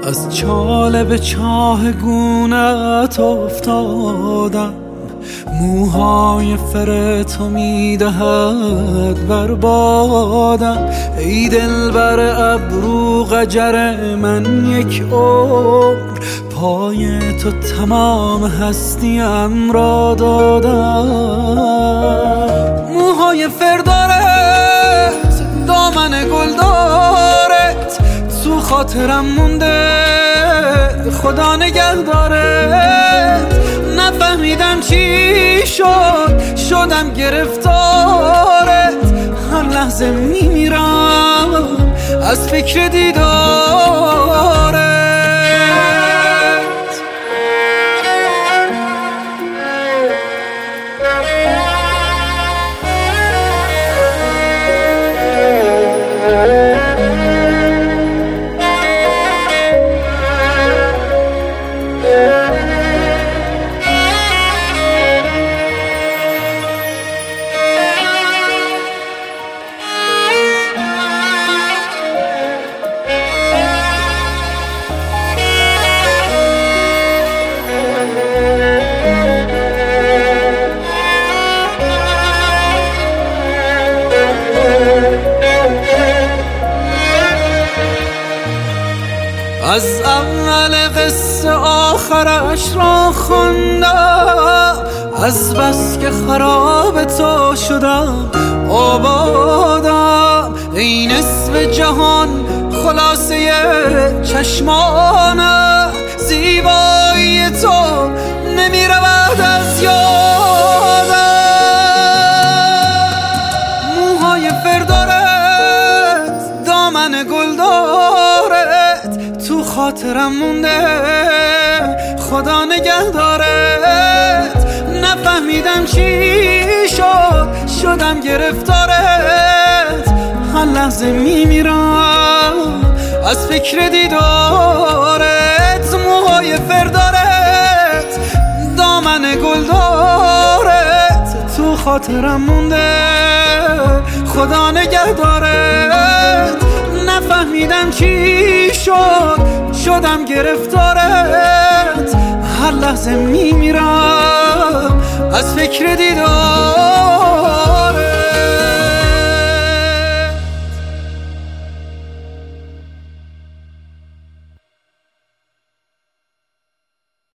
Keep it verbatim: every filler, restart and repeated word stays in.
از چاله به چاه گونت افتادم، موهای فر تو میدهد بر بادم. ای دلبر ابرو قجر من یک عمر، پای تو تمام هستیم را دادم. موهای فر دارت، دامن گل دارت، تو خاطرم مونده خدا نگه دارت. نفهمیدم چی شد، شدم گرفتارت، هر لحظه میمیرم از فکر دیدارت. از اول قصه آخرش را خوندم، از بس که خراب تو شدم آبادم. ای نصف جهان خلاصه چشمانم، زیبایی تو نمی رود از یادم. موهای فر دارت، دامن گل دارت، تو خاطرم مونده خدا نگه دارت. نفهمیدم چی شد، شدم گرفتارت، هر لحظه میمیرم از فکر دیدارت. موهای فر دارت، دامن گل دارت، تو خاطرم مونده خدا نگه دارت. نفهمیدم چی شد، شدم گرفتارت، هر لحظه میمیرم از فکر دیدار.